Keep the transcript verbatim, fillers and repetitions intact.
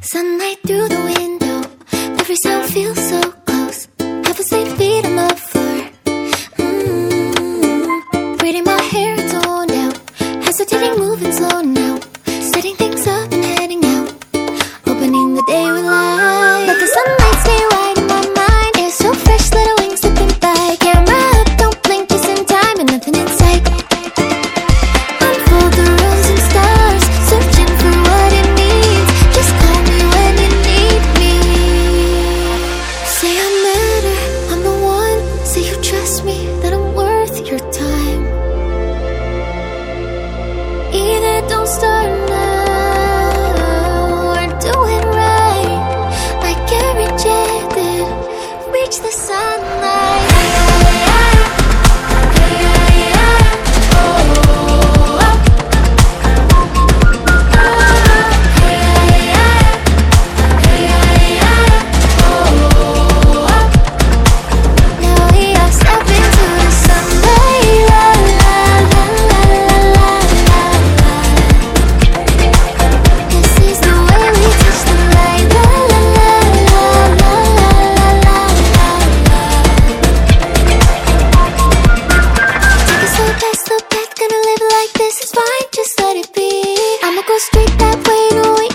Sunlight through the window, every sound feels so close. Have us eight feet on the floor. Mm-hmm. Braiding my hair toned out, hesitating, moving slow now, setting things up and heading out, opening the day with light. Let the sunlight stay right in my mind. Air so fresh, little wings slipping by. Camera up, don't blink, just in time, and nothing in sight. Unfold the rooms and stars, searching for what it means. Just call me when you need me. Say I matter, I'm the one. Say you trust me, that I'm worth your time. Either don't start now or do it right. Like every rejected, reach the sunlight. Just let it be. I'ma go straight that way to